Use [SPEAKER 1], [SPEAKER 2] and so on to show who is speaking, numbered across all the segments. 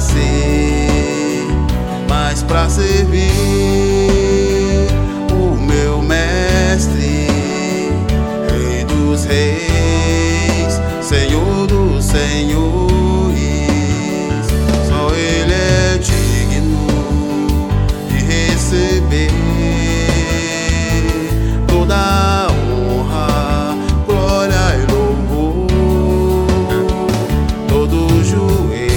[SPEAKER 1] ser, mas pra servir o meu mestre, Rei dos reis, Senhor dos senhores. Só Ele é digno de receber toda a honra, glória e louvor. Todos os joelhos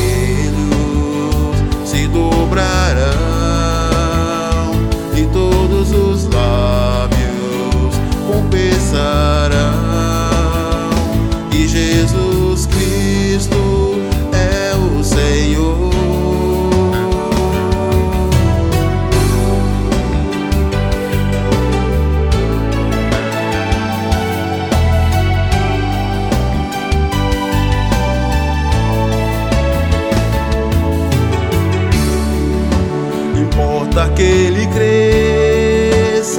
[SPEAKER 1] se dobrarão e todos os lábios confessarão que Jesus Cristo é o Senhor. Importa que ele cresça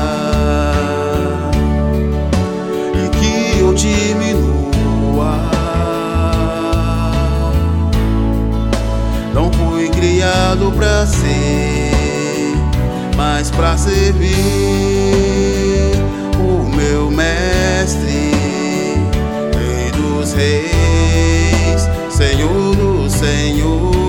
[SPEAKER 1] e que eu diminua. Não fui criado pra ser, mas pra servir o meu mestre, Rei dos reis, Senhor dos senhores.